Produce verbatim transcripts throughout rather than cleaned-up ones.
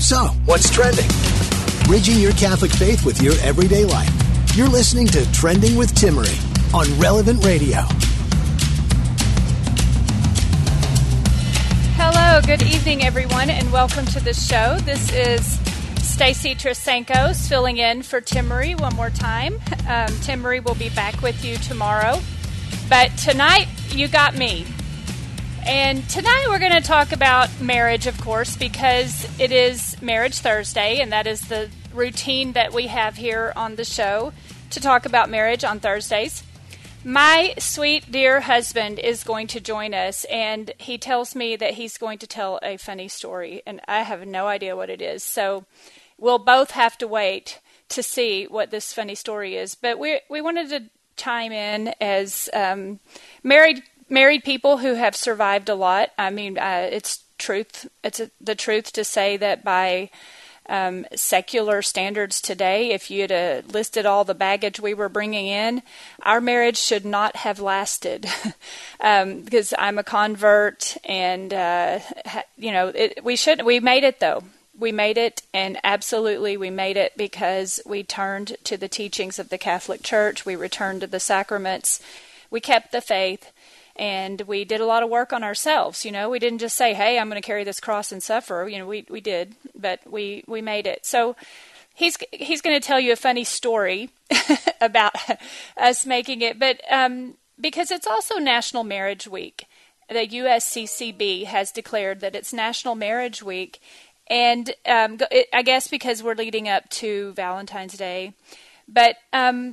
So, what's trending? Bridging your Catholic faith with your everyday life. You're listening to Trending with Timmerie on Relevant Radio. Hello, good evening, everyone, and welcome to the show. This is Stacy Trasenkos filling in for Timmerie one more time. Um, Timmerie will be back with you tomorrow. But tonight, you got me. And tonight we're going to talk about marriage, of course, because it is Marriage Thursday, and that is the routine that we have here on the show to talk about marriage on Thursdays. My sweet, dear husband is going to join us, and he tells me that he's going to tell a funny story, and I have no idea what it is. So we'll both have to wait to see what this funny story is. But we we wanted to chime in as um, married married people who have survived a lot. I mean, uh, it's truth. It's a, the truth to say that by um, secular standards today, if you'd uh, listed all the baggage we were bringing in, our marriage should not have lasted. um, because I'm a convert, and uh, ha, you know, it, we should. We made it though. We made it, and absolutely we made it because we turned to the teachings of the Catholic Church. We returned to the sacraments. We kept the faith. And we did a lot of work on ourselves. You know, we didn't just say, hey, I'm going to carry this cross and suffer. You know, we, we did, but we, we made it. So he's he's going to tell you a funny story about us making it. But um, because it's also National Marriage Week, the U S C C B has declared that it's National Marriage Week. And um, it, I guess because we're leading up to Valentine's Day. But um,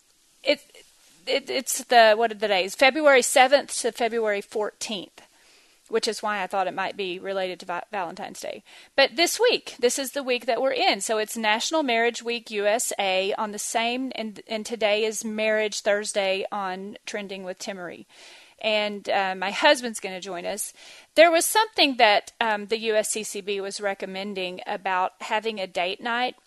it It, it's the, what are the days? February seventh to February fourteenth, which is why I thought it might be related to va- Valentine's Day. But this week, this is the week that we're in. So it's National Marriage Week U S A on the same, and, and today is Marriage Thursday on Trending with Timmerie. And uh, my husband's going to join us. There was something that um, the U S C C B was recommending about having a date night.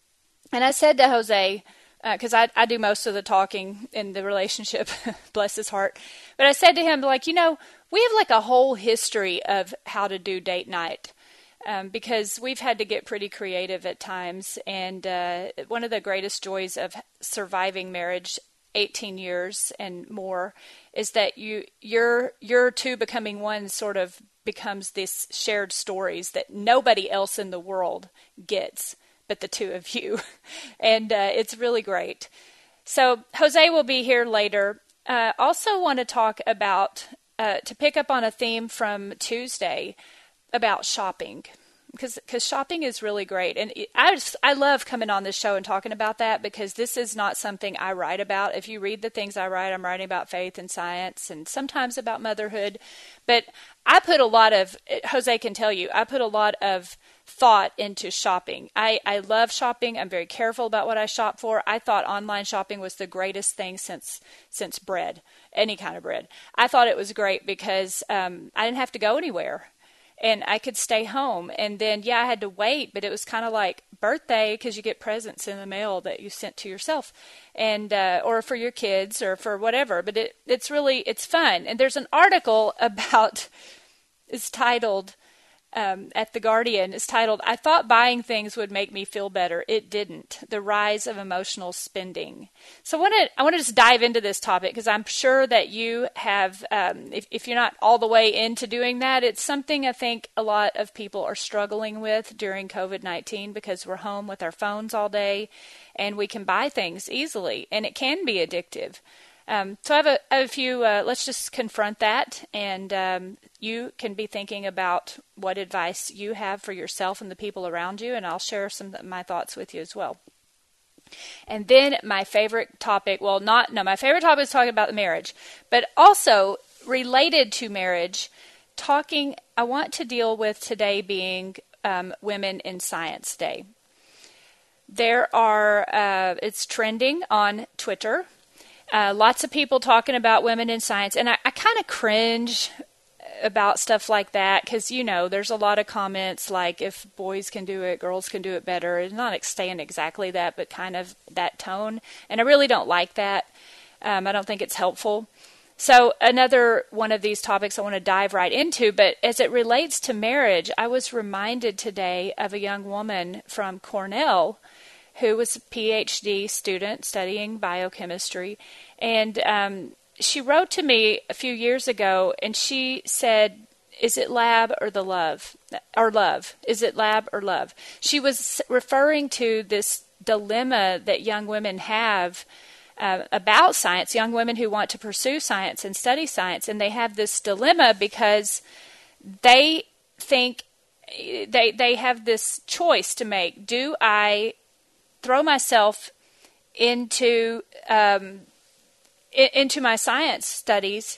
And I said to Jose, because uh, I, I do most of the talking in the relationship, bless his heart. But I said to him, like, you know, we have like a whole history of how to do date night um, because we've had to get pretty creative at times. And uh, one of the greatest joys of surviving marriage, eighteen years and more, is that you your your two becoming one sort of becomes this shared stories that nobody else in the world gets but the two of you. And uh, it's really great. So Jose will be here later. Uh, also want to talk about, uh, to pick up on a theme from Tuesday about shopping. Because because shopping is really great. And I just, I love coming on this show and talking about that because this is not something I write about. If you read the things I write, I'm writing about faith and science and sometimes about motherhood. But I put a lot of, Jose can tell you, I put a lot of thought into shopping. I, I love shopping. I'm very careful about what I shop for. I thought online shopping was the greatest thing since since bread, any kind of bread. I thought it was great because um, I didn't have to go anywhere. And I could stay home. And then, yeah, I had to wait, but it was kind of like birthday because you get presents in the mail that you sent to yourself and uh, or for your kids or for whatever. But it, it's really, it's fun. And there's an article about, it's titled, um, at The Guardian, it's titled, I thought buying things would make me feel better. It didn't. The rise of emotional spending. So I want to, I want to just dive into this topic because I'm sure that you have, um, if, if you're not all the way into doing that, it's something I think a lot of people are struggling with during covid nineteen because we're home with our phones all day and we can buy things easily and it can be addictive. Um, so I have a, I have a few, uh, let's just confront that, and um, you can be thinking about what advice you have for yourself and the people around you, and I'll share some of my thoughts with you as well. And then my favorite topic, well, not, no, my favorite topic is talking about the marriage, but also related to marriage, talking, I want to deal with today being um, Women in Science Day. There are, uh, it's trending on Twitter. Uh, lots of people talking about women in science, and I, I kind of cringe about stuff like that because, you know, there's a lot of comments like if boys can do it, girls can do it better. It's not saying exactly that, but kind of that tone, and I really don't like that. Um, I don't think it's helpful. So another one of these topics I want to dive right into, but as it relates to marriage, I was reminded today of a young woman from Cornell who was a P H D student studying biochemistry. And um, she wrote to me a few years ago, and she said, is it lab or the love? Or love? Is it lab or love? She was referring to this dilemma that young women have Uh, about science, young women who want to pursue science and study science, and they have this dilemma because they think they they have this choice to make. Do I throw myself into um, into my science studies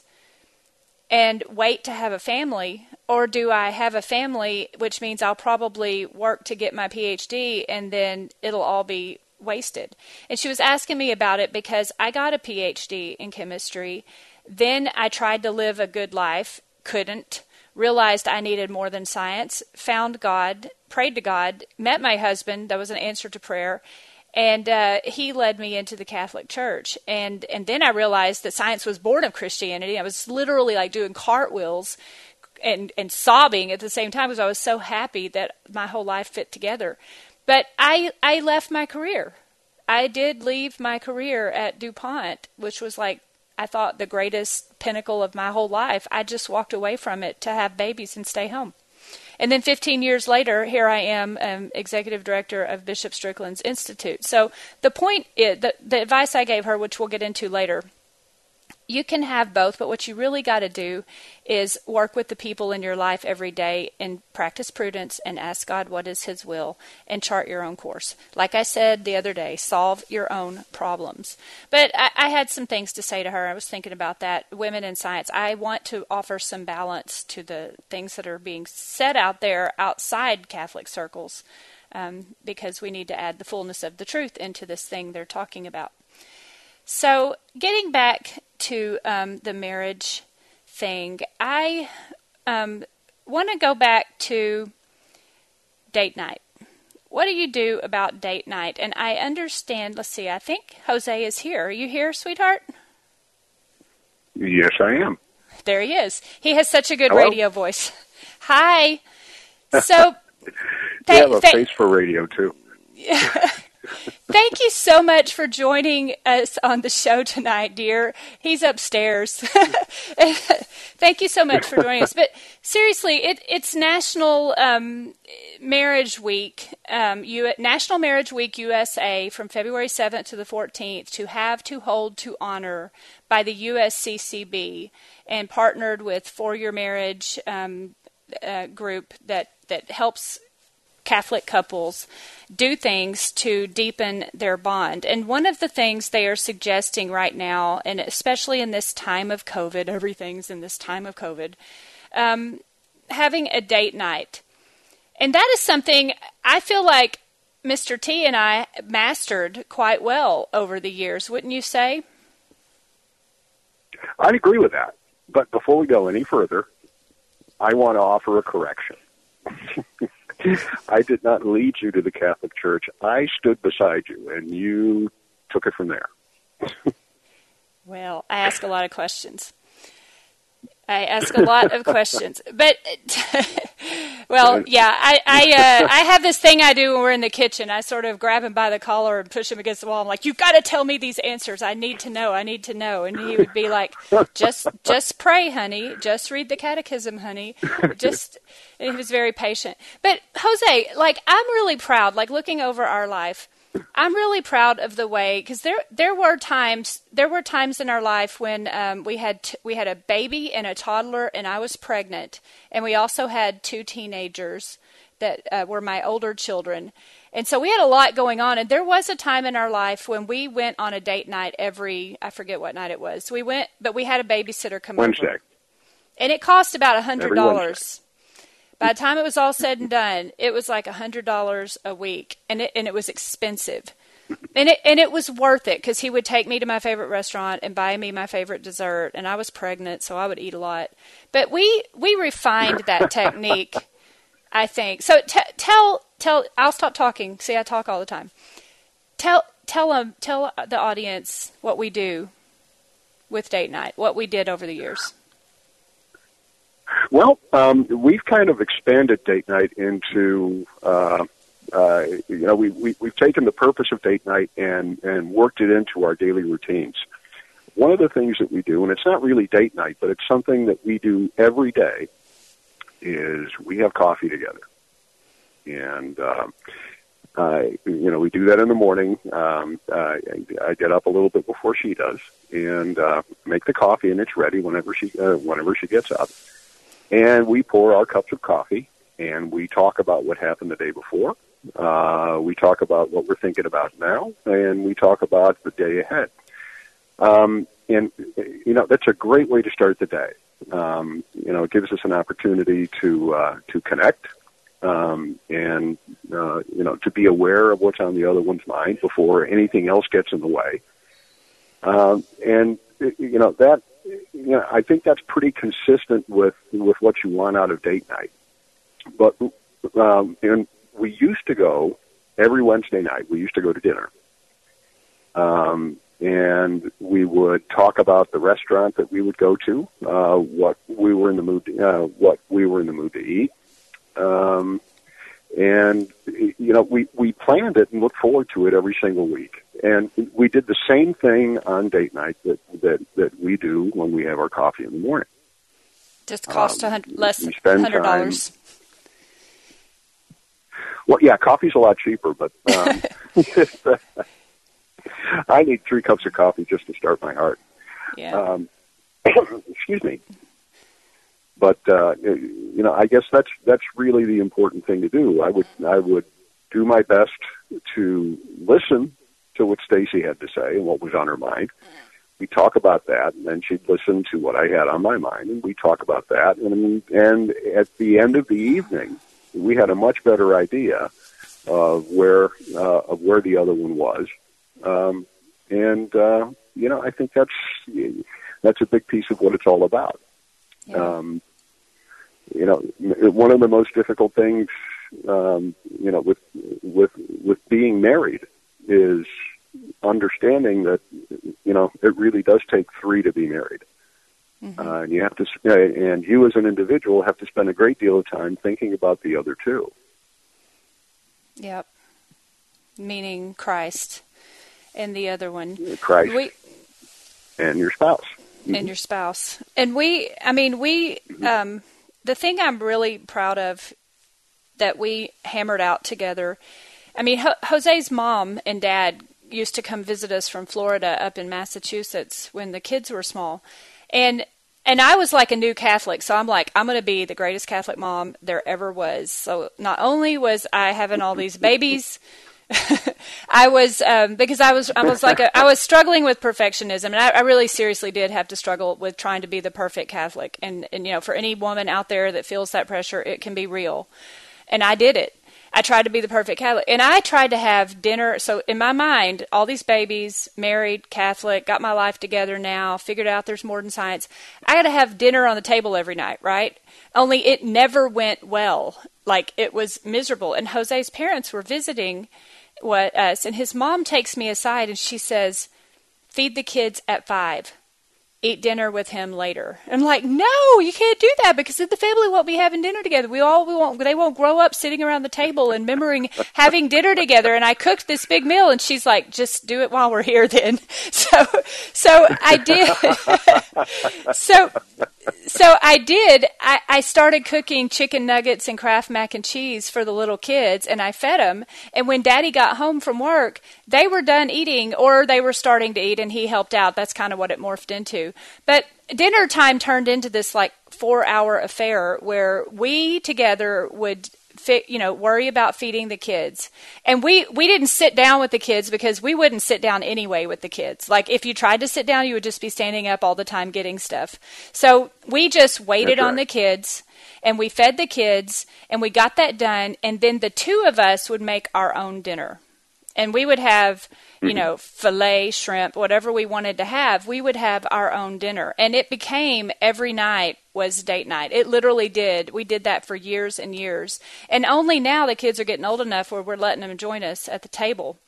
and wait to have a family, or do I have a family, which means I'll probably work to get my P H D and then it'll all be wasted? And she was asking me about it because I got a P H D in chemistry. Then I tried to live a good life, couldn't, realized I needed more than science, found God, prayed to God, met my husband. That was an answer to prayer. And uh, he led me into the Catholic Church. And, and then I realized that science was born of Christianity. I was literally like doing cartwheels and, and sobbing at the same time because I was so happy that my whole life fit together. But I I left my career. I did leave my career at DuPont, which was like, I thought, the greatest pinnacle of my whole life. I just walked away from it to have babies and stay home. And then fifteen years later, here I am, um, executive director of Bishop Strickland's Institute. So the point is, the, the advice I gave her, which we'll get into later, you can have both, but what you really got to do is work with the people in your life every day and practice prudence and ask God what is His will and chart your own course. Like I said the other day, solve your own problems. But I, I had some things to say to her. I was thinking about that. Women in science. I want to offer some balance to the things that are being said out there outside Catholic circles, um, because we need to add the fullness of the truth into this thing they're talking about. So getting back to um, the marriage thing, I um, want to go back to date night. What do you do about date night? And I understand, let's see, I think Jose is here. Are you here, sweetheart? Yes, I am. There he is. He has such a good Hello? radio voice. Hi. So, you th- have a th- face for radio, too. Thank you so much for joining us on the show tonight, dear. He's upstairs. Thank you so much for joining us. But seriously, it, it's National um, Marriage Week, um, U- National Marriage Week U S A from February seventh to the fourteenth, to have, to hold, to honor by the U S C C B, and partnered with For Your Marriage um, uh, group that, that helps Catholic couples do things to deepen their bond. And one of the things they are suggesting right now, and especially in this time of COVID, everything's in this time of COVID, um, having a date night. And that is something I feel like Mister T and I mastered quite well over the years, wouldn't you say? I'd agree with that. But before we go any further, I want to offer a correction. I did not lead you to the Catholic Church. I stood beside you, and you took it from there. Well, I ask a lot of questions. I ask a lot of questions. But, well, yeah, I I, uh, I have this thing I do when we're in the kitchen. I sort of grab him by the collar and push him against the wall. I'm like, you've got to tell me these answers. I need to know. I need to know. And he would be like, just just pray, honey. Just read the catechism, honey. Just, and he was very patient. But, Jose, like, I'm really proud, like, looking over our life, I'm really proud of the way, because there there were times there were times in our life when um, we had t- we had a baby and a toddler, and I was pregnant, and we also had two teenagers that uh, were my older children, and so we had a lot going on. And there was a time in our life when we went on a date night every I forget what night it was. We went, but we had a babysitter come Wednesday. over, and it cost about a hundred dollars. By the time it was all said and done, it was like one hundred dollars a week, and it and it was expensive. And it and it was worth it, because he would take me to my favorite restaurant and buy me my favorite dessert, and I was pregnant, so I would eat a lot. But we, we refined that technique, I think. So t- tell tell I'll stop talking. See, I talk all the time. Tell tell them tell the audience what we do with date night, what we did over the years? Well, um, we've kind of expanded date night into, uh, uh, you know, we, we, we've taken the purpose of date night and, and worked it into our daily routines. One of the things that we do, and it's not really date night, but it's something that we do every day, is we have coffee together. And, um, uh, you know, we do that in the morning. Um, uh, I get up a little bit before she does and uh, make the coffee, and it's ready whenever she uh, whenever she gets up. And we pour our cups of coffee, and we talk about what happened the day before. Uh, we talk about what we're thinking about now, and we talk about the day ahead. Um, and, you know, that's a great way to start the day. Um, you know, it gives us an opportunity to uh, to connect um, and, uh, you know, to be aware of what's on the other one's mind before anything else gets in the way. Um, and, you know, that, you know, I think that's pretty consistent with, with what you want out of date night. But um, and we used to go every Wednesday night. We used to go to dinner. Um And we would talk about the restaurant that we would go to, uh, what we were in the mood, to, uh, what we were in the mood to eat, um, and you know, we we planned it and looked forward to it every single week. And we did the same thing on date night that that, that we do when we have our coffee in the morning. Just cost um, less than one hundred dollars. Well, yeah, coffee's a lot cheaper, but. Um, I need three cups of coffee just to start my heart. Yeah. Um, excuse me. But uh, you know, I guess that's that's really the important thing to do. I would I would do my best to listen to what Stacy had to say and what was on her mind. We talk about that, and then she'd listen to what I had on my mind, and we talk about that. And and at the end of the evening, we had a much better idea of where uh, of where the other one was. Um, and, uh, you know, I think that's, that's a big piece of what it's all about. Yeah. Um, you know, one of the most difficult things, um, you know, with, with, with being married is understanding that, you know, it really does take three to be married. Mm-hmm. Uh, and you have to, and you as an individual have to spend a great deal of time thinking about the other two. Yep. Meaning Christ. And the other one, Christ, we, and your spouse, mm-hmm. and your spouse, and we. I mean, we. Um, the thing I'm really proud of that we hammered out together. I mean, Ho- Jose's mom and dad used to come visit us from Florida up in Massachusetts when the kids were small, and and I was like a new Catholic, so I'm like, I'm going to be the greatest Catholic mom there ever was. So not only was I having all these babies. I was um, because I was I was like a, I was struggling with perfectionism, and I, I really seriously did have to struggle with trying to be the perfect Catholic. And, and you know, for any woman out there that feels that pressure, it can be real. And I did it. I tried to be the perfect Catholic, and I tried to have dinner. So in my mind, all these babies, married, Catholic, got my life together now, figured out there's more than science. I got to have dinner on the table every night, right? Only it never went well. Like, it was miserable. And Jose's parents were visiting what us, and his mom takes me aside and she says, feed the kids at five, eat dinner with him later. I'm like, no, you can't do that, because the family won't be having dinner together. We all we won't they won't grow up sitting around the table and remembering having dinner together. And I cooked this big meal, and she's like, just do it while we're here then. So so I did so So I did. I, I started cooking chicken nuggets and Kraft mac and cheese for the little kids, and I fed them. And when Daddy got home from work, they were done eating, or they were starting to eat, and he helped out. That's kind of what it morphed into. But dinner time turned into this like four-hour affair where we together would Fit, you know, worry about feeding the kids. And we, we didn't sit down with the kids because we wouldn't sit down anyway with the kids. Like, if you tried to sit down, you would just be standing up all the time getting stuff. So we just waited That's on right. the kids, and we fed the kids, and we got that done. And then the two of us would make our own dinner. And we would have, you know, filet, shrimp, whatever we wanted to have, we would have our own dinner. And it became every night was date night. It literally did. We did that for years and years. And only now the kids are getting old enough where we're letting them join us at the table.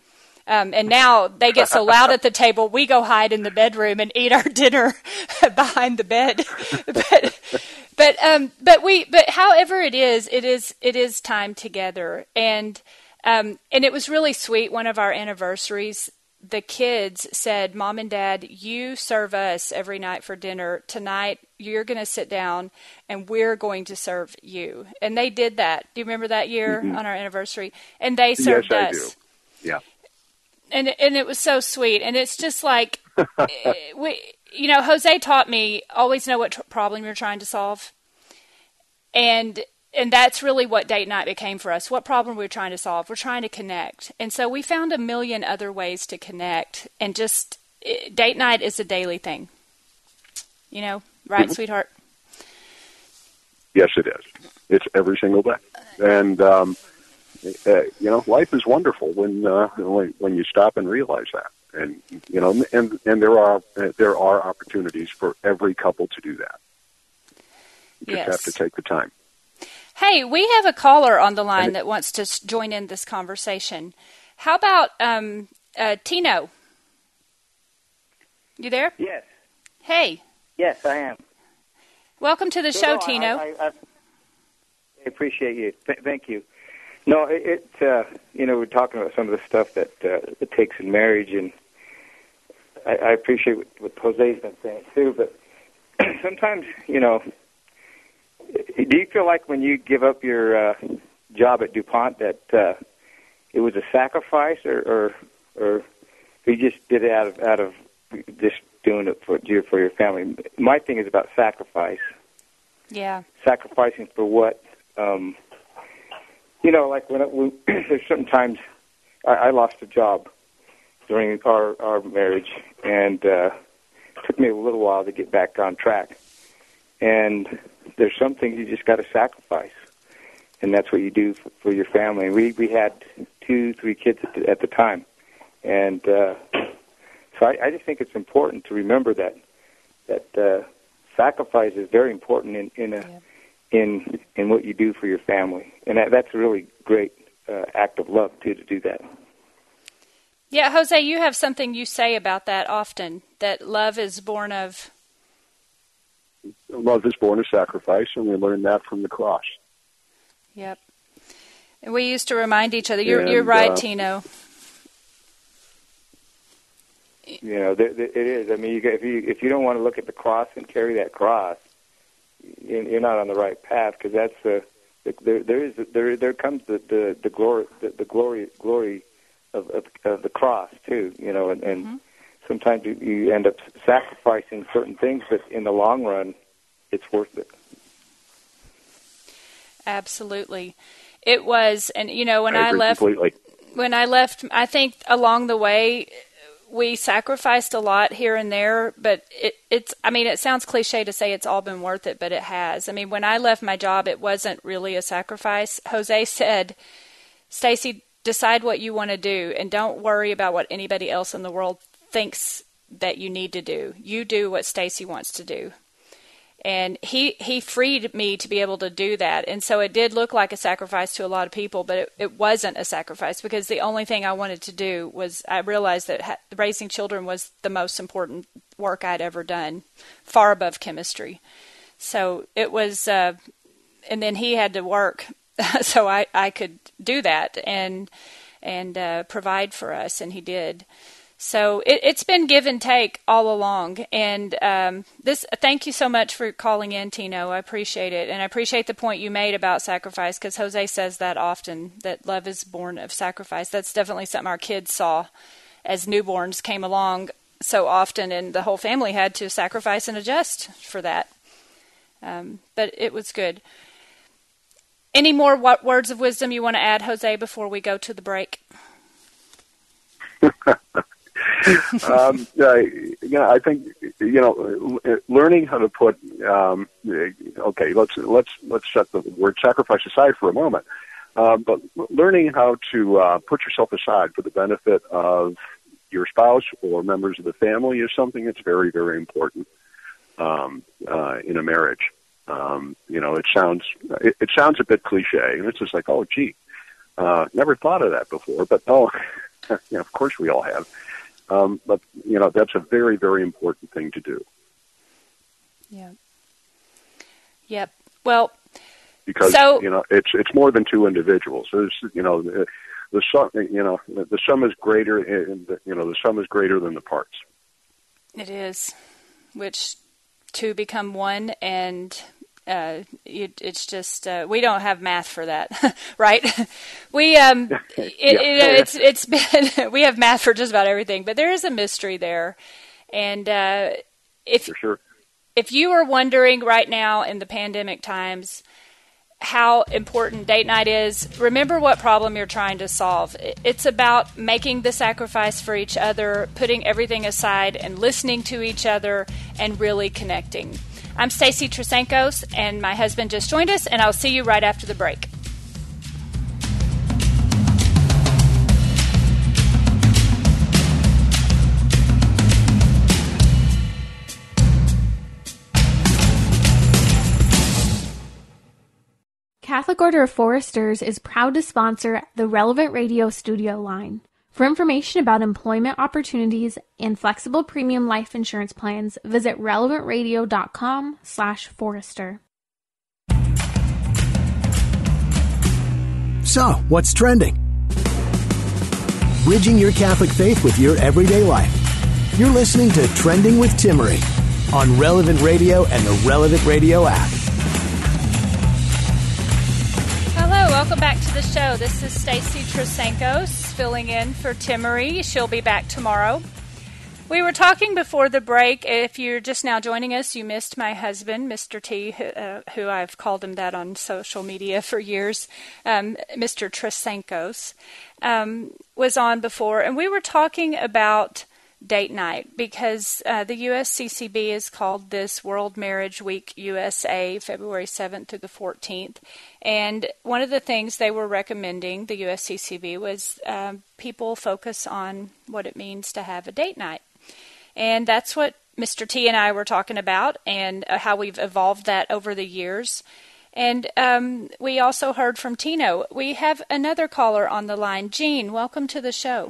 Um, and now they get so loud at the table, we go hide in the bedroom and eat our dinner behind the bed. but but um, but we but however it is, it is it is time together, and um, and it was really sweet. One of our anniversaries, the kids said, "Mom and Dad, you serve us every night for dinner. Tonight, you're going to sit down and we're going to serve you." And they did that. Do you remember that year mm-hmm. on our anniversary? And they served yes, us. I do. Yeah. And and it was so sweet. And it's just like, we, you know, Jose taught me always know what tr- problem you're trying to solve. And and that's really what date night became for us. What problem we're trying to solve? We're trying to connect. And so we found a million other ways to connect. And just it, date night is a daily thing. You know, right, mm-hmm. sweetheart? Yes, it is. It's every single day. And, um, uh, you know, life is wonderful when, uh, when when you stop and realize that. And, you know, and and there are uh, there are opportunities for every couple to do that. You just yes. have to take the time. Hey, we have a caller on the line it, that wants to s- join in this conversation. How about um, uh, Tino? You there? Yes. Hey. Yes, I am. Welcome to the so, show, no, Tino. I, I, I appreciate you. Th- thank you. No, it, it uh, you know, we're talking about some of the stuff that uh, it takes in marriage, and I, I appreciate what, what Jose's been saying too. But sometimes, you know, do you feel like when you give up your uh, job at DuPont that uh, it was a sacrifice, or, or or you just did it out of out of just doing it for your for your family? My thing is about sacrifice. Yeah. Sacrificing for what? Um, you know, like when, it, when there's sometimes I, I lost a job during our our marriage, and uh, it took me a little while to get back on track. And there's some things you just got to sacrifice, and that's what you do for, for your family. We we had two, three kids at the, at the time, and uh, so I, I just think it's important to remember that that uh, sacrifice is very important in in a yeah. in in what you do for your family, and that, that's a really great uh, act of love too, to do that. Yeah, Jose, you have something you say about that often, that love is born of. Love is born of sacrifice, and we learned that from the cross. Yep. And we used to remind each other. You're, and, you're right, uh, Tino. You know, th- th- it is. I mean, you, if you if you don't want to look at the cross and carry that cross, you're not on the right path, because that's the, the there there is there there comes the the, the glory the, the glory glory of, of of the cross too. You know, and. and mm-hmm. Sometimes you, you end up sacrificing certain things, but in the long run, it's worth it. Absolutely. It was, and you know, when I, I agree left, completely. when I left, I think along the way, we sacrificed a lot here and there, but it, it's, I mean, it sounds cliche to say it's all been worth it, but it has. I mean, when I left my job, it wasn't really a sacrifice. Jose said, Stacy, decide what you want to do, and don't worry about what anybody else in the world thinks that you need to do. You do what Stacy wants to do. And he, he freed me to be able to do that. And so it did look like a sacrifice to a lot of people, but it, it wasn't a sacrifice, because the only thing I wanted to do was, I realized that ha- raising children was the most important work I'd ever done, far above chemistry. So it was, uh, and then he had to work so I, I could do that and, and uh, provide for us, and he did. So it, it's been give and take all along. And um, this, thank you so much for calling in, Tino. I appreciate it. And I appreciate the point you made about sacrifice, because Jose says that often, that love is born of sacrifice. That's definitely something our kids saw as newborns came along so often, and the whole family had to sacrifice and adjust for that. Um, but it was good. Any more what words of wisdom you want to add, Jose, before we go to the break? um, uh, you know, I think you know, learning how to put. Um, okay, let's let's let's set the word sacrifice aside for a moment. Uh, but learning how to uh, put yourself aside for the benefit of your spouse or members of the family is something that's very, very important um, uh, in a marriage. Um, you know, it sounds it, it sounds a bit cliche, and it's just like, oh, gee, uh, never thought of that before. But no, you know, of course we all have. Um, but, you know, that's a very, very important thing to do. Yeah. Yep. Well, because, so, you know, it's it's more than two individuals. There's, you know, the, the sum, you know, the sum is greater, in the, you know, the sum is greater than the parts. It is, which two become one, and uh, it, it's just uh, we don't have math for that, right? we um, it, yeah. you know, it's it's been we have math for just about everything, but there is a mystery there, and uh, if for sure. if you are wondering right now in the pandemic times how important date night is, remember what problem you're trying to solve. It's about making the sacrifice for each other, putting everything aside and listening to each other and really connecting. I'm Stacy Trasankos, and my husband just joined us, and I'll see you right after the break. Catholic Order of Foresters is proud to sponsor the Relevant Radio Studio line. For information about employment opportunities and flexible premium life insurance plans, visit relevant radio dot com slash forester. So, what's trending? Bridging your Catholic faith with your everyday life. You're listening to Trending with Timmerie on Relevant Radio and the Relevant Radio app. Hello, welcome back to the show. This is Stacy Trasankos filling in for Timmerie. She'll be back tomorrow. We were talking before the break. If you're just now joining us, you missed my husband, Mister T, who, uh, who I've called him that on social media for years, um, Mister Trasankos, um, was on before. And we were talking about date night because uh, the U S C C B has called this World Marriage Week U S A, February seventh to the fourteenth. And one of the things they were recommending, the U S C C B, was um, people focus on what it means to have a date night. And that's what Mister T and I were talking about, and uh, how we've evolved that over the years. And um, we also heard from Tino. We have another caller on the line. Jean, welcome to the show.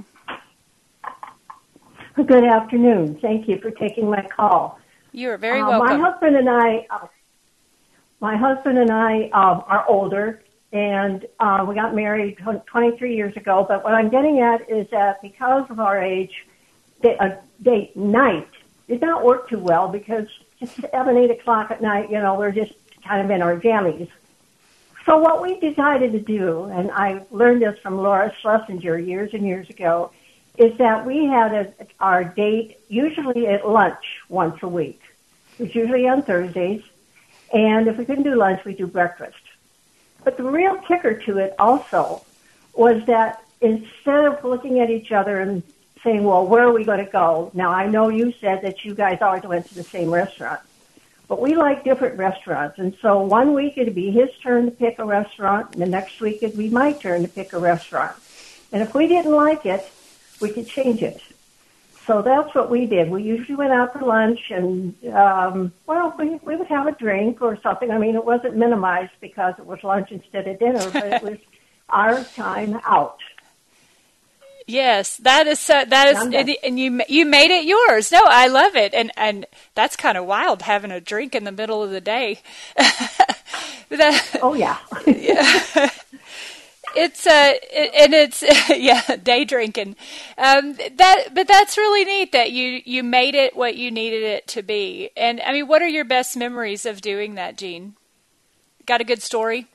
Good afternoon. Thank you for taking my call. You are very uh, welcome. My husband and I, uh, my husband and I um, are older, and uh, we got married twenty-three years ago. But what I'm getting at is that because of our age, a date night did not work too well because it's seven, eight o'clock at night. You know, we're just kind of in our jammies. So what we decided to do, and I learned this from Laura Schlesinger years and years ago, is that we had a, our date usually at lunch once a week. It's usually on Thursdays. And if we couldn't do lunch, we do breakfast. But the real kicker to it also was that instead of looking at each other and saying, well, where are we going to go? Now, I know you said that you guys always went to the same restaurant. But we like different restaurants. And so one week it'd be his turn to pick a restaurant, and the next week it'd be my turn to pick a restaurant. And if we didn't like it, we could change it. So that's what we did. We usually went out for lunch and, um, well, we, we would have a drink or something. I mean, it wasn't minimized because it was lunch instead of dinner, but it was our time out. Yes, that is so, that is, and, and you you made it yours. No, I love it, and and that's kind of wild having a drink in the middle of the day. that, oh yeah. yeah. It's uh, and it's yeah, day drinking. Um, that, but that's really neat that you you made it what you needed it to be. And I mean, what are your best memories of doing that, Jean? Got a good story?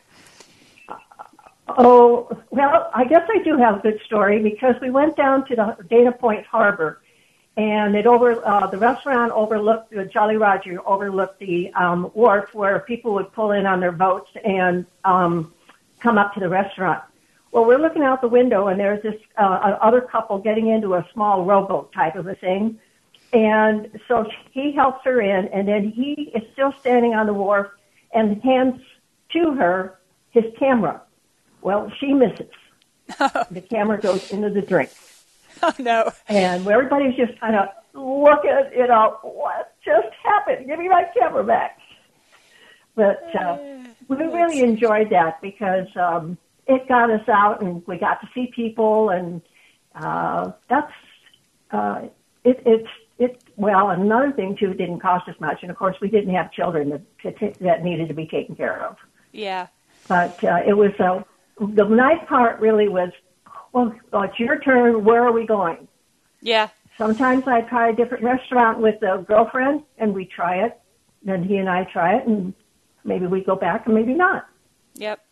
Oh well, I guess I do have a good story because we went down to the Dana Point Harbor, and it over uh, the restaurant overlooked the Jolly Roger overlooked the um, wharf where people would pull in on their boats and um, come up to the restaurant. Well, we're looking out the window, and there's this uh, other couple getting into a small rowboat type of a thing. And so he helps her in, and then he is still standing on the wharf and hands to her his camera. Well, she misses. The camera goes into the drink. Oh, no. And everybody's just kind of looking, you know, what just happened? Give me my camera back. But uh, we really enjoyed that because um, it got us out, and we got to see people, and uh, that's uh, it, it's it. Well, another thing too, it didn't cost us much, and of course we didn't have children that to t- that needed to be taken care of. Yeah. But uh, it was uh, the nice part really was, well, well, it's your turn. Where are we going? Yeah. Sometimes I try a different restaurant with a girlfriend, and we try it. Then he and I try it, and maybe we go back, and maybe not. Yep.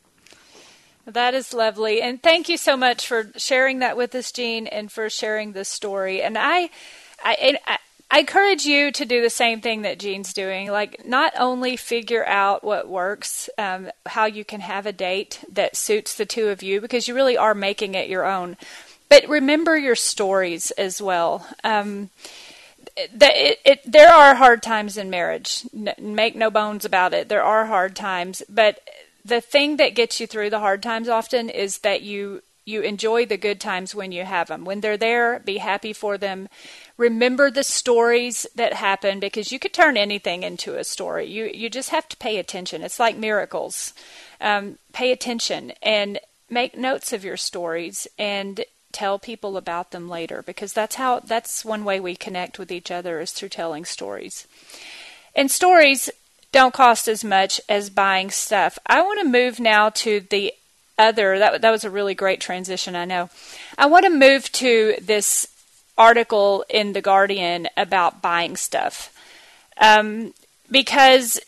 That is lovely. And thank you so much for sharing that with us, Jean, and for sharing this story. And I, I, I, I encourage you to do the same thing that Jean's doing. Like, not only figure out what works, um, how you can have a date that suits the two of you, because you really are making it your own, but remember your stories as well. Um, that it, it, there are hard times in marriage. N- make no bones about it. There are hard times, but the thing that gets you through the hard times often is that you you enjoy the good times when you have them. When they're there, be happy for them. Remember the stories that happen, because you could turn anything into a story. You you just have to pay attention. It's like miracles. Um, pay attention and make notes of your stories and tell people about them later, because that's how that's one way we connect with each other, is through telling stories. And stories don't cost as much as buying stuff. I want to move now to the other, that, that was a really great transition, I know. I want to move to this article in The Guardian about buying stuff. Um, because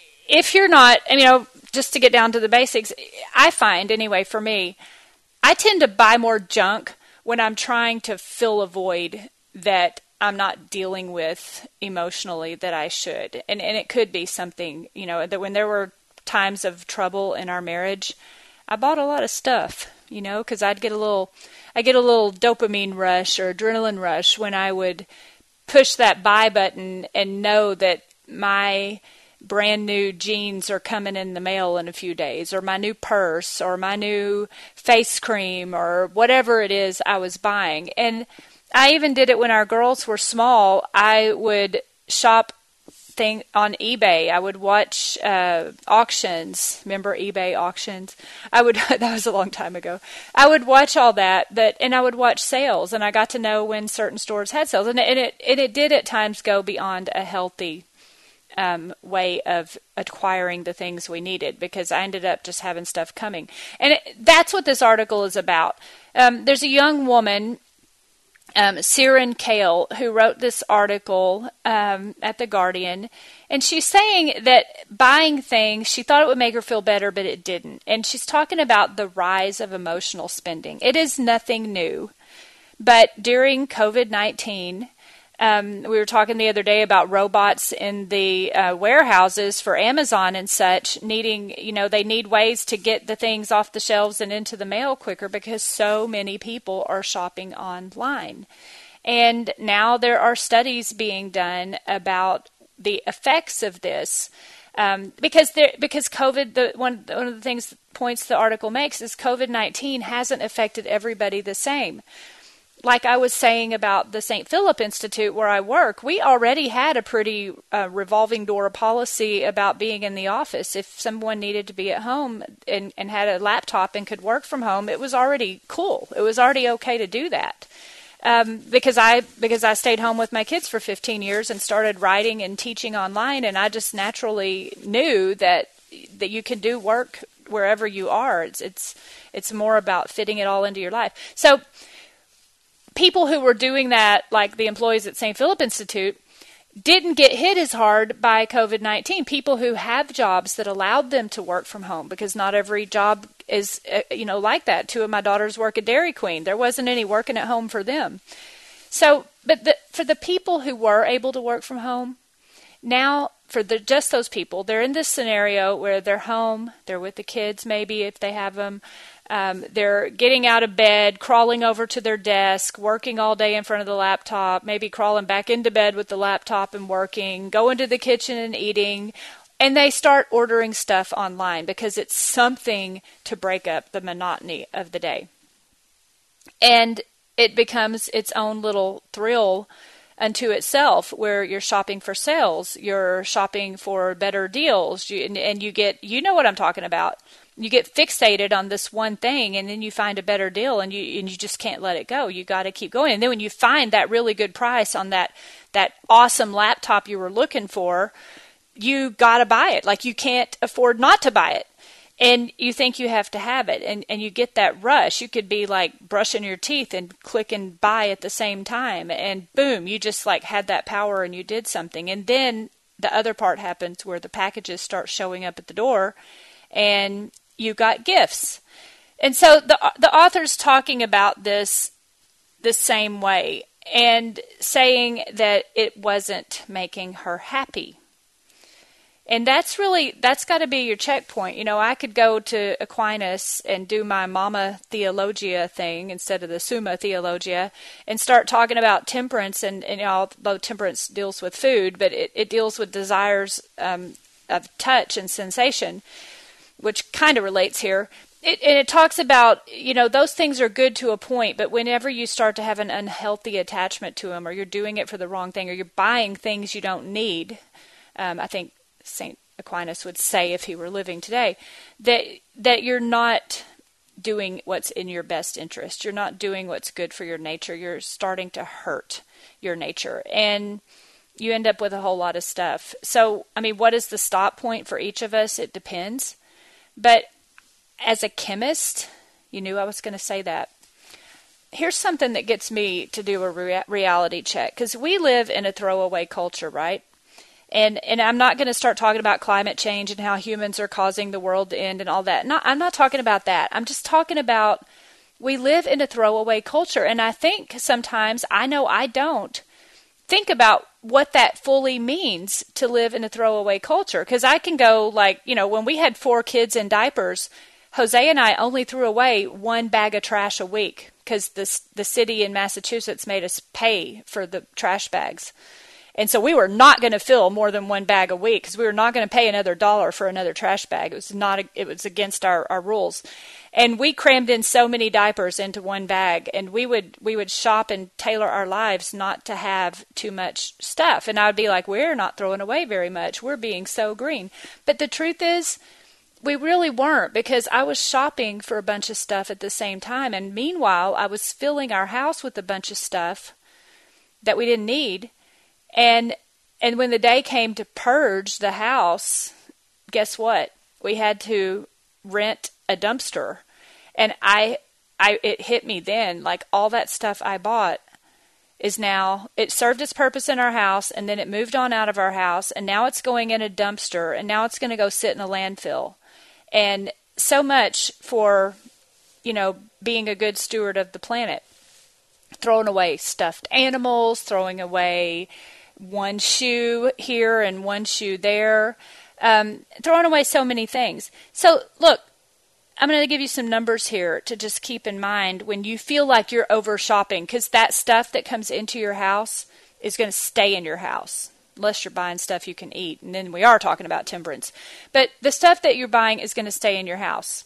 if you're not, you know, just to get down to the basics, I find, anyway, for me, I tend to buy more junk when I'm trying to fill a void that I'm not dealing with emotionally that I should. And and it could be something, you know, that when there were times of trouble in our marriage, I bought a lot of stuff, you know, because I'd get a little, I get a little dopamine rush or adrenaline rush when I would push that buy button and know that my brand new jeans are coming in the mail in a few days, or my new purse, or my new face cream, or whatever it is I was buying. And I even did it when our girls were small. I would shop thing on eBay. I would watch uh, auctions. Remember eBay auctions? I would. That was a long time ago. I would watch all that, that, and I would watch sales, and I got to know when certain stores had sales, and it and it, and it did at times go beyond a healthy um, way of acquiring the things we needed, because I ended up just having stuff coming, and it, that's what this article is about. Um, there's a young woman, Um, Siren Kale, who wrote this article um, at The Guardian, and she's saying that buying things, she thought it would make her feel better, but it didn't. And she's talking about the rise of emotional spending. It is nothing new, but during covid nineteen, um, we were talking the other day about robots in the uh, warehouses for Amazon and such, needing, you know, they need ways to get the things off the shelves and into the mail quicker, because so many people are shopping online. And now there are studies being done about the effects of this, um, because there, because COVID, the one one of the things points the article makes is covid nineteen hasn't affected everybody the same. Like I was saying about the Saint Philip Institute where I work, we already had a pretty uh, revolving door policy about being in the office. If someone needed to be at home and, and had a laptop and could work from home, it was already cool. It was already okay to do that. Um, because I because I stayed home with my kids for fifteen years and started writing and teaching online, and I just naturally knew that that you can do work wherever you are. It's it's it's more about fitting it all into your life. So people who were doing that, like the employees at Saint Philip Institute, didn't get hit as hard by covid nineteen. People who have jobs that allowed them to work from home, because not every job is, uh, you know, like that. Two of my daughters work at Dairy Queen. There wasn't any working at home for them. So, but the, for the people who were able to work from home, now for the, just those people, they're in this scenario where they're home, they're with the kids maybe if they have them. Um, they're getting out of bed, crawling over to their desk, working all day in front of the laptop, maybe crawling back into bed with the laptop and working, going to the kitchen and eating, and they start ordering stuff online because it's something to break up the monotony of the day. And it becomes its own little thrill unto itself, where you're shopping for sales, you're shopping for better deals, you, and, and you get, you know what I'm talking about. You get fixated on this one thing, and then you find a better deal, and you and you just can't let it go. You got to keep going. And then when you find that really good price on that that awesome laptop you were looking for, you got to buy it. Like, you can't afford not to buy it. And you think you have to have it, and, and you get that rush. You could be like brushing your teeth and clicking buy at the same time, and boom, you just like had that power and you did something. And then the other part happens where the packages start showing up at the door, and you got gifts. And so the the author's talking about this the same way and saying that it wasn't making her happy. And that's really, that's got to be your checkpoint. You know, I could go to Aquinas and do my Mama Theologia thing instead of the Summa Theologia and start talking about temperance. And, and you know, although temperance deals with food, but it, it deals with desires um, of touch and sensation, which kind of relates here. It, and it talks about, you know, those things are good to a point, but whenever you start to have an unhealthy attachment to them, or you're doing it for the wrong thing, or you're buying things you don't need, um, I think Saint Aquinas would say if he were living today, that that you're not doing what's in your best interest. You're not doing what's good for your nature. You're starting to hurt your nature, and you end up with a whole lot of stuff. So, I mean, what is the stop point for each of us? It depends. But as a chemist, you knew I was going to say that. Here's something that gets me to do a rea- reality check, because we live in a throwaway culture, right? And and I'm not going to start talking about climate change and how humans are causing the world to end and all that. Not, I'm not talking about that. I'm just talking about we live in a throwaway culture. And I think sometimes, I know I don't, think about what that fully means to live in a throwaway culture. Because I can go like, you know, when we had four kids in diapers, Jose and I only threw away one bag of trash a week because the, the city in Massachusetts made us pay for the trash bags. And so we were not going to fill more than one bag a week because we were not going to pay another dollar for another trash bag. It was not, it was against our, our rules. And we crammed in so many diapers into one bag, and we would, we would shop and tailor our lives not to have too much stuff. And I would be like, we're not throwing away very much. We're being so green. But the truth is, we really weren't, because I was shopping for a bunch of stuff at the same time. And meanwhile, I was filling our house with a bunch of stuff that we didn't need. And and when the day came to purge the house, guess what? We had to rent a dumpster. And I I it hit me then, like all that stuff I bought is now, it served its purpose in our house, and then it moved on out of our house, and now it's going in a dumpster, and now it's going to go sit in a landfill. And so much for, you know, being a good steward of the planet. Throwing away stuffed animals, throwing away one shoe here and one shoe there, um, throwing away so many things. So, look, I'm going to give you some numbers here to just keep in mind when you feel like you're over shopping, because that stuff that comes into your house is going to stay in your house, unless you're buying stuff you can eat. And then we are talking about temperance. But the stuff that you're buying is going to stay in your house.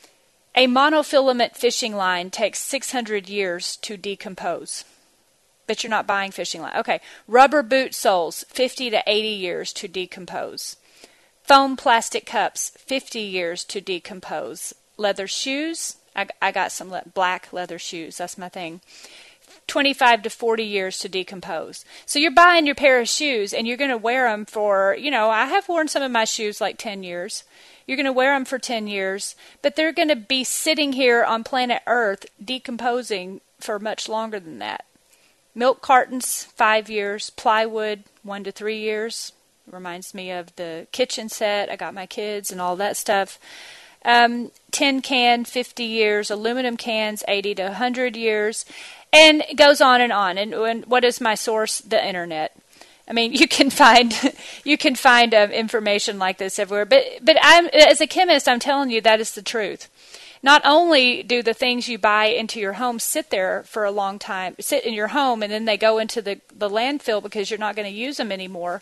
A monofilament fishing line takes six hundred years to decompose. But you're not buying fishing line. Okay. Rubber boot soles, fifty to eighty years to decompose. Foam plastic cups, fifty years to decompose. Leather shoes, I, I got some le- black leather shoes. That's my thing. twenty-five to forty years to decompose. So you're buying your pair of shoes, and you're going to wear them for, you know, I have worn some of my shoes like ten years. You're going to wear them for ten years, but they're going to be sitting here on planet Earth decomposing for much longer than that. Milk cartons, five years. Plywood, one to three years. Reminds me of the kitchen set. I got my kids and all that stuff. Um, tin can, fifty years. Aluminum cans, eighty to one hundred years. And it goes on and on. And, and what is my source? The internet. I mean, you can find you can find um, information like this everywhere. But but I'm as a chemist, I'm telling you that is the truth. Not only do the things you buy into your home sit there for a long time, sit in your home, and then they go into the, the landfill because you're not going to use them anymore.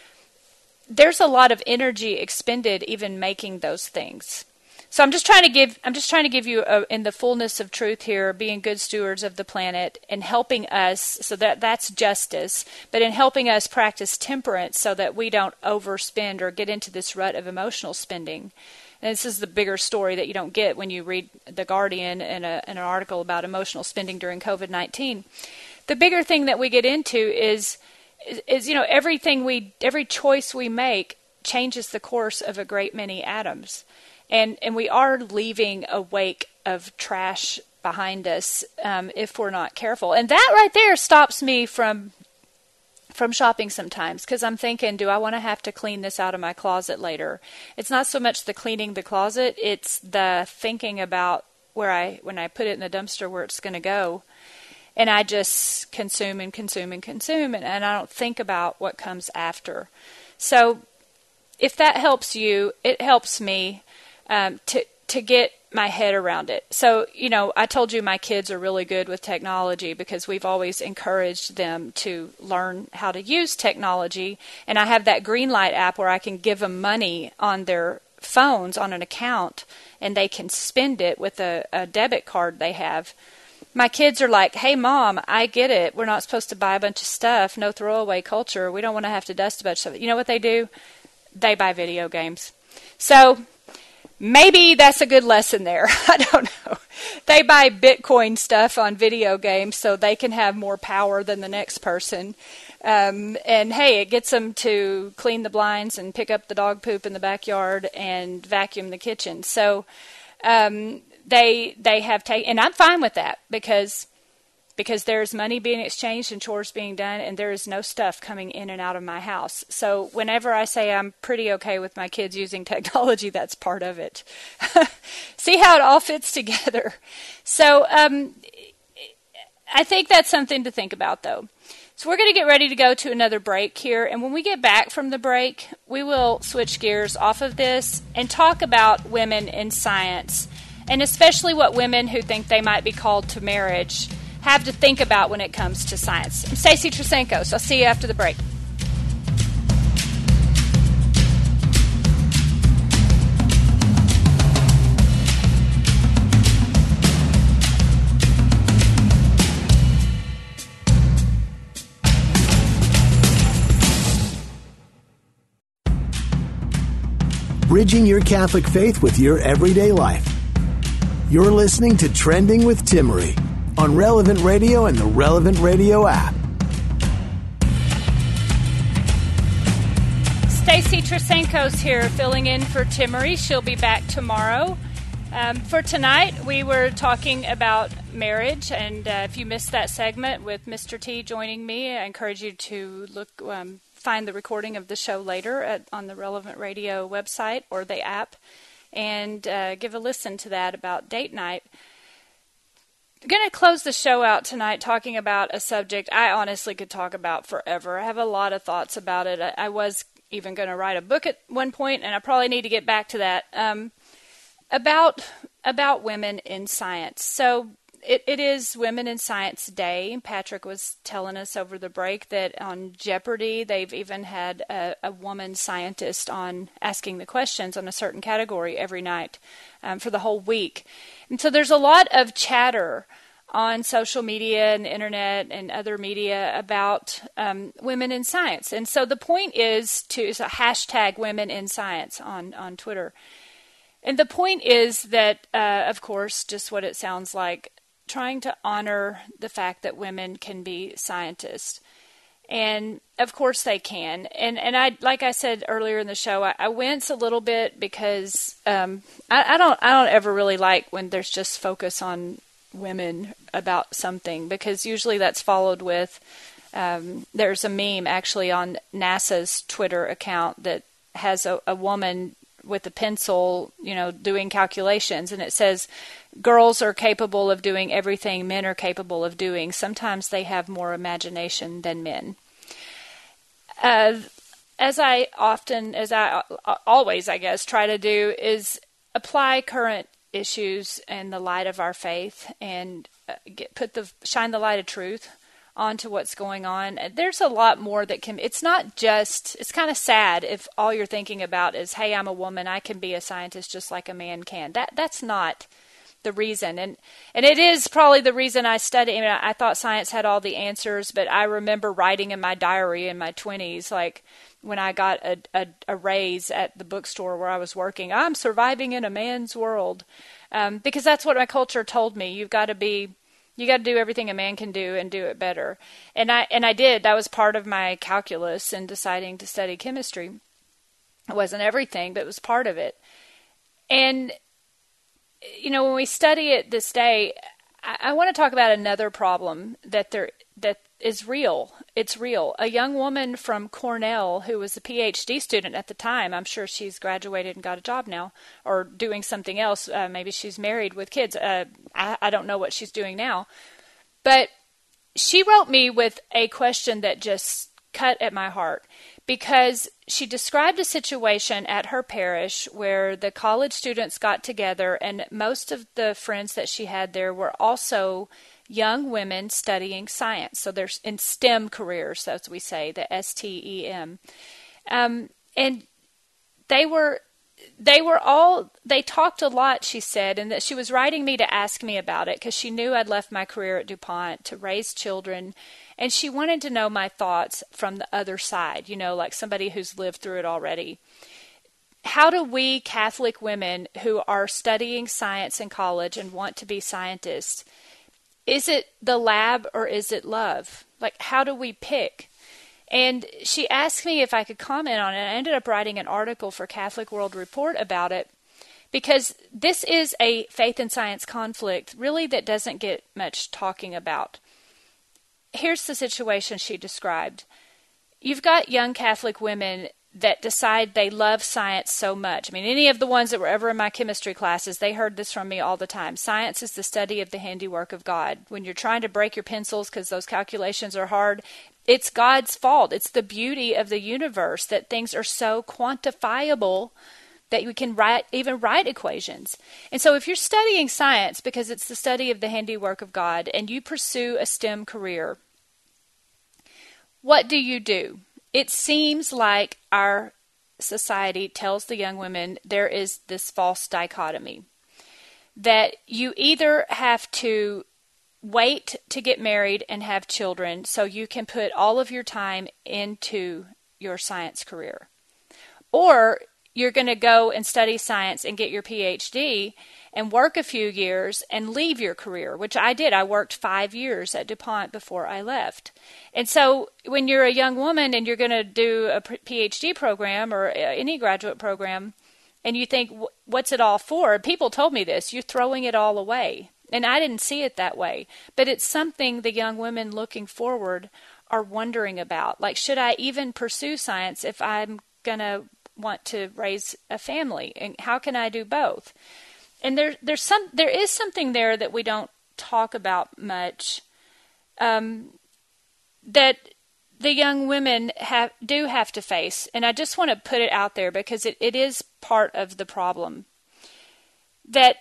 There's a lot of energy expended even making those things. So I'm just trying to give I'm just trying to give you a, in the fullness of truth here, being good stewards of the planet and helping us, so that that's justice, but in helping us practice temperance so that we don't overspend or get into this rut of emotional spending. and this is the bigger story that you don't get when you read The Guardian and an article about emotional spending during COVID nineteen. The bigger thing that we get into is, is, is, you know, everything we, every choice we make changes the course of a great many atoms. And, and we are leaving a wake of trash behind us um, if we're not careful. And that right there stops me from from shopping sometimes, because I'm thinking, do I want to have to clean this out of my closet later? It's not so much the cleaning the closet, it's the thinking about where I, when I put it in the dumpster, where it's going to go. And I just consume and consume and consume, and, and I don't think about what comes after. So if that helps you, it helps me um, to to get my head around it. So, you know, I told you my kids are really good with technology because we've always encouraged them to learn how to use technology. And I have that Greenlight app where I can give them money on their phones on an account, and they can spend it with a, a debit card they have. My kids are like, hey, Mom, I get it. We're not supposed to buy a bunch of stuff. No throwaway culture. We don't want to have to dust a bunch of stuff. You know what they do? They buy video games. So maybe that's a good lesson there. I don't know. They buy Bitcoin stuff on video games so they can have more power than the next person. Um, and, hey, it gets them to clean the blinds and pick up the dog poop in the backyard and vacuum the kitchen. So um, they they have taken, and I'm fine with that because because there's money being exchanged and chores being done, and there is no stuff coming in and out of my house. So whenever I say I'm pretty okay with my kids using technology, that's part of it. See how it all fits together. So um, I think that's something to think about, though. So we're going to get ready to go to another break here, and when we get back from the break, we will switch gears off of this and talk about women in science, and especially what women who think they might be called to marriage have to think about when it comes to science. I'm Stacey Trasenko, so I'll see you after the break. Bridging your Catholic faith with your everyday life. You're listening to Trending with Timmerie on Relevant Radio and the Relevant Radio app. Stacey Trasenko's here filling in for Timmerie. She'll be back tomorrow. Um, for tonight, we were talking about marriage, and uh, if you missed that segment with Mister T joining me, I encourage you to look, um, find the recording of the show later at, on the Relevant Radio website or the app, and uh, give a listen to that about date night. I'm going to close the show out tonight talking about a subject I honestly could talk about forever. I have a lot of thoughts about it. I, I was even going to write a book at one point, and I probably need to get back to that, um, about about women in science. So it, it is Women in Science Day. Patrick was telling us over the break that on Jeopardy, they've even had a, a woman scientist on asking the questions on a certain category every night um, for the whole week. And so there's a lot of chatter on social media and internet and other media about um, women in science. And so the point is to is a hashtag women in science on, on Twitter. And the point is that, uh, of course, just what it sounds like, trying to honor the fact that women can be scientists. And of course they can. And and I, like I said earlier in the show, I, I wince a little bit because um, I, I don't I don't ever really like when there's just focus on women about something, because usually that's followed with um, there's a meme actually on NASA's Twitter account that has a, a woman with a pencil, you know, doing calculations, and it says, girls are capable of doing everything men are capable of doing. Sometimes they have more imagination than men. Uh, as I often, as I always, I guess, try to do is apply current issues in the light of our faith and get, put the shine the light of truth onto what's going on. There's a lot more that can, it's not just, it's kind of sad if all you're thinking about is, hey, I'm a woman, I can be a scientist just like a man can. That That's not the reason. And and it is probably the reason I study. I mean, I, I thought science had all the answers, but I remember writing in my diary in my twenties, like when I got a, a, a raise at the bookstore where I was working, I'm surviving in a man's world. Um, because that's what my culture told me. You've got to be, you got to do everything a man can do and do it better. And I, and I did. That was part of my calculus in deciding to study chemistry. It wasn't everything, but it was part of it. And, you know, when we study it this day, I, I want to talk about another problem that there, that is real. It's real. A young woman from Cornell who was a P H D student at the time, I'm sure she's graduated and got a job now or doing something else. Uh, maybe she's married with kids. Uh, I, I don't know what she's doing now. But she wrote me with a question that just cut at my heart, because she described a situation at her parish where the college students got together, and most of the friends that she had there were also young women studying science. So they're in STEM careers, as we say, the S T E M. Um, and they were, they were all, they talked a lot, she said, and that she was writing me to ask me about it because she knew I'd left my career at DuPont to raise children. And she wanted to know my thoughts from the other side, you know, like somebody who's lived through it already. How do we Catholic women who are studying science in college and want to be scientists, is it the lab or is it love? Like, how do we pick? And she asked me if I could comment on it. I ended up writing an article for Catholic World Report about it, because this is a faith and science conflict, really, that doesn't get much talking about. Here's the situation she described. You've got young Catholic women that decide they love science so much. I mean, any of the ones that were ever in my chemistry classes, they heard this from me all the time. Science is the study of the handiwork of God. When you're trying to break your pencils because those calculations are hard, it's God's fault. It's the beauty of the universe that things are so quantifiable that we can write, even write equations. And so if you're studying science because it's the study of the handiwork of God and you pursue a STEM career, what do you do? It seems like our society tells the young women there is this false dichotomy, that you either have to wait to get married and have children so you can put all of your time into your science career, or you're going to go and study science and get your P H D and work a few years and leave your career, which I did. I worked five years at DuPont before I left. And so when you're a young woman and you're going to do a P H D program or any graduate program, and you think, what's it all for? People told me this, you're throwing it all away. And I didn't see it that way. But it's something the young women looking forward are wondering about. Like, should I even pursue science if I'm going to want to raise a family? And how can I do both? And there, there's some, there is something there that we don't talk about much, um, that the young women have do have to face. And I just want to put it out there because it, it is part of the problem. That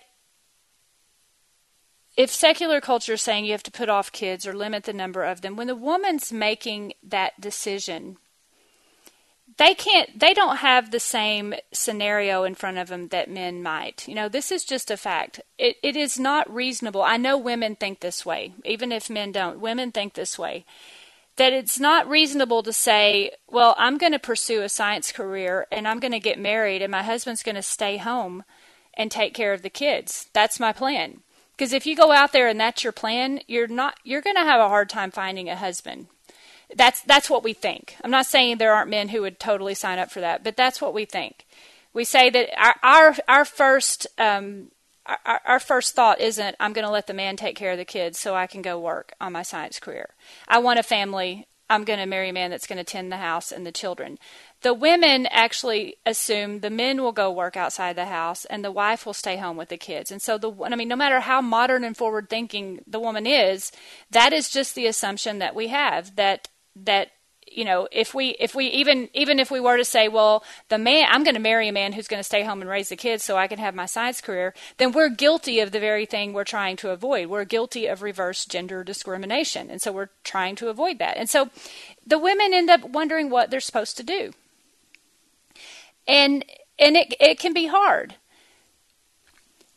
if secular culture is saying you have to put off kids or limit the number of them, when the woman's making that decision, They can't, they don't have the same scenario in front of them that men might. You know, this is just a fact. It, it is not reasonable. I know women think this way, even if men don't. Women think this way. That it's not reasonable to say, well, I'm going to pursue a science career and I'm going to get married and my husband's going to stay home and take care of the kids. That's my plan. Because if you go out there and that's your plan, you're not, you're going to have a hard time finding a husband. That's that's what we think. I'm not saying there aren't men who would totally sign up for that, but that's what we think. We say that our our, our first um, our, our first thought isn't, I'm going to let the man take care of the kids so I can go work on my science career. I want a family. I'm going to marry a man that's going to tend the house and the children. The women actually assume the men will go work outside the house and the wife will stay home with the kids. And so, the I mean, no matter how modern and forward-thinking the woman is, that is just the assumption that we have, that that, you know, if we, if we even, even if we were to say, well, the man, I'm going to marry a man who's going to stay home and raise the kids so I can have my science career, then we're guilty of the very thing we're trying to avoid. We're guilty of reverse gender discrimination. And so we're trying to avoid that. And so the women end up wondering what they're supposed to do. And, and it, it can be hard.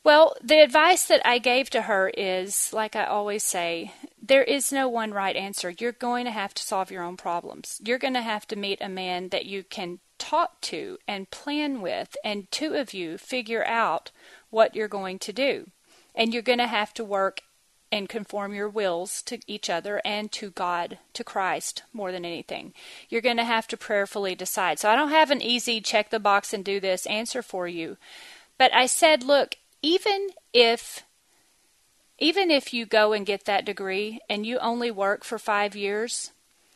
Well, the advice that I gave to her is, like I always say, there is no one right answer. You're going to have to solve your own problems. You're going to have to meet a man that you can talk to and plan with, and two of you figure out what you're going to do. And you're going to have to work and conform your wills to each other and to God, to Christ, more than anything. You're going to have to prayerfully decide. So I don't have an easy check the box and do this answer for you. But I said, look, even if even if you go and get that degree and you only work for five years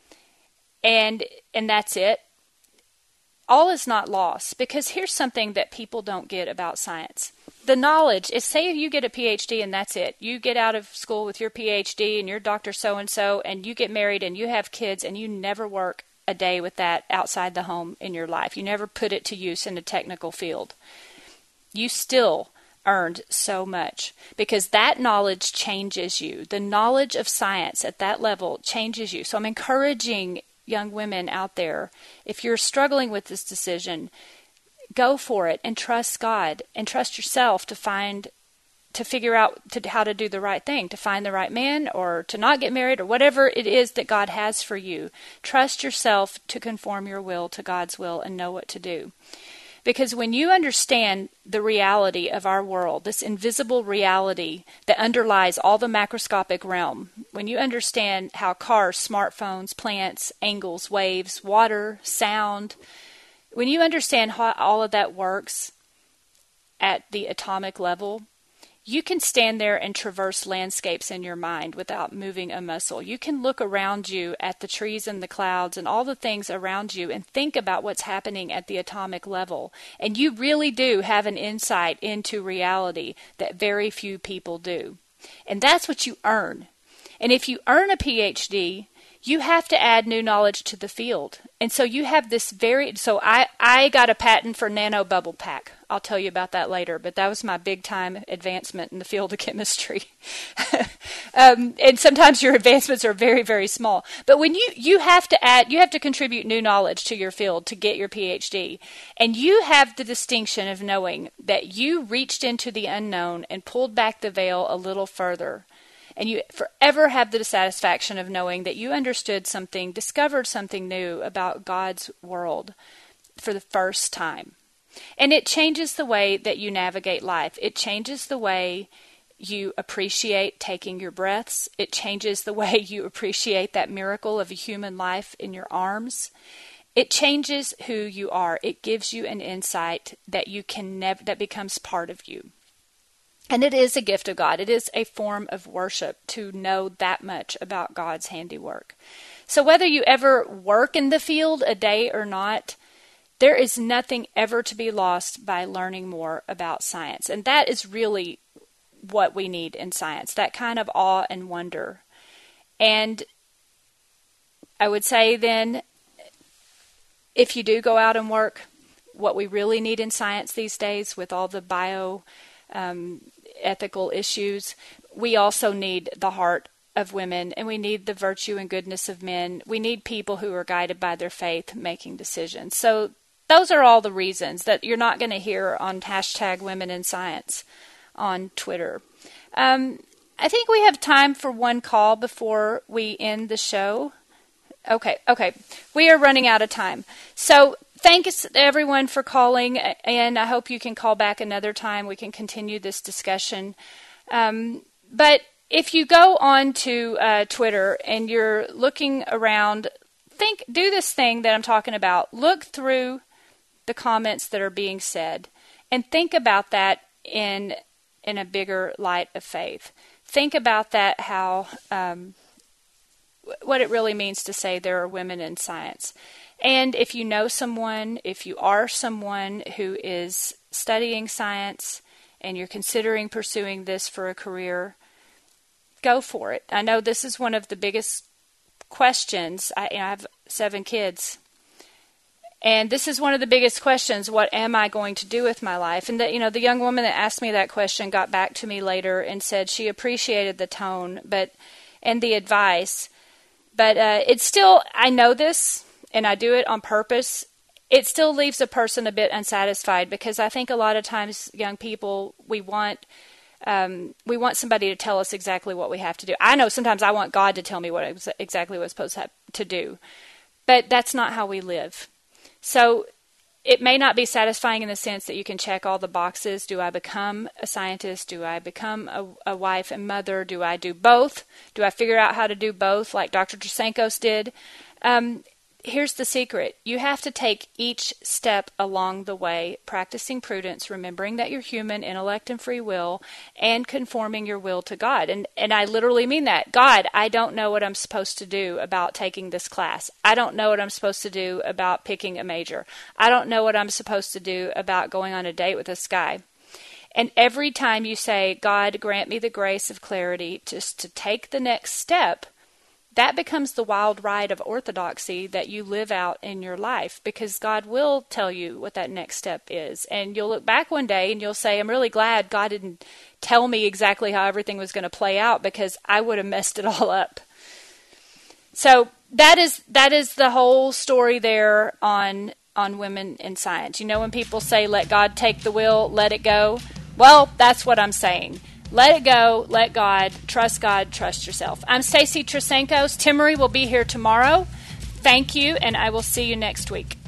and and that's it, all is not lost. Because here's something that people don't get about science. The knowledge is, say you get a P H D and that's it. You get out of school with your P H D and you're Doctor So-and-so and you get married and you have kids and you never work a day with that outside the home in your life. You never put it to use in a technical field. You still earned so much because that knowledge changes you. The knowledge of science at that level changes you. So I'm encouraging young women out there, if you're struggling with this decision, go for it and trust God and trust yourself to find, to figure out to, how to do the right thing, to find the right man or to not get married or whatever it is that God has for you. Trust yourself to conform your will to God's will and know what to do. Because when you understand the reality of our world, this invisible reality that underlies all the macroscopic realm, when you understand how cars, smartphones, plants, angles, waves, water, sound, when you understand how all of that works at the atomic level, you can stand there and traverse landscapes in your mind without moving a muscle. You can look around you at the trees and the clouds and all the things around you and think about what's happening at the atomic level. And you really do have an insight into reality that very few people do. And that's what you earn. And if you earn a P H D, you have to add new knowledge to the field. And so you have this very, so I, I got a patent for nano bubble pack. I'll tell you about that later, but that was my big time advancement in the field of chemistry. um, and sometimes your advancements are very, very small. But when you, you have to add, you have to contribute new knowledge to your field to get your P H D. And you have the distinction of knowing that you reached into the unknown and pulled back the veil a little further. And you forever have the satisfaction of knowing that you understood something, discovered something new about God's world for the first time. And it changes the way that you navigate life. It changes the way you appreciate taking your breaths. It changes the way you appreciate that miracle of a human life in your arms. It changes who you are. It gives you an insight that you can never, that becomes part of you. And it is a gift of God. It is a form of worship to know that much about God's handiwork. So whether you ever work in the field a day or not, there is nothing ever to be lost by learning more about science. And that is really what we need in science, that kind of awe and wonder. And I would say then, if you do go out and work, what we really need in science these days with all the bio um, ethical issues, we also need the heart of women, and we need the virtue and goodness of men. We need people who are guided by their faith making decisions. So those are all the reasons that you're not going to hear on hashtag Women in Science on Twitter. Um, I think we have time for one call before we end the show. Okay, okay. We are running out of time. So thanks everyone for calling, and I hope you can call back another time. We can continue this discussion. Um, but if you go on to uh, Twitter and you're looking around, think, do this thing that I'm talking about. Look through the comments that are being said and think about that in in a bigger light of faith. Think about that, how um, what it really means to say there are women in science. And if you know someone, if you are someone who is studying science and you're considering pursuing this for a career, go for it. I know this is one of the biggest questions. I, I have seven kids. And this is one of the biggest questions, what am I going to do with my life? And the, you know, the young woman that asked me that question got back to me later and said she appreciated the tone but and the advice. But uh, it's still, I know this, and I do it on purpose. it still leaves a person a bit unsatisfied, because I think a lot of times young people, we want um, we want somebody to tell us exactly what we have to do. I know sometimes I want God to tell me what ex- exactly what I'm supposed to, have to do, but that's not how we live. So it may not be satisfying in the sense that you can check all the boxes. Do I become a scientist? Do I become a, a wife and mother? Do I do both? Do I figure out how to do both like Doctor Trasancos did? Um, here's the secret. You have to take each step along the way, practicing prudence, remembering that you're human, intellect and free will, and conforming your will to God. And and I literally mean that. God, I don't know what I'm supposed to do about taking this class. I don't know what I'm supposed to do about picking a major. I don't know what I'm supposed to do about going on a date with this guy. And every time you say, God, grant me the grace of clarity just to take the next step, that becomes the wild ride of orthodoxy that you live out in your life, because God will tell you what that next step is. And you'll look back one day and you'll say, I'm really glad God didn't tell me exactly how everything was going to play out, because I would have messed it all up. So that is that is the whole story there on on women in science. You know, when people say, let God take the wheel, let it go. Well, that's what I'm saying. Let it go, let God, trust God, trust yourself. I'm Stacy Trasancos. Timmerie will be here tomorrow. Thank you, and I will see you next week.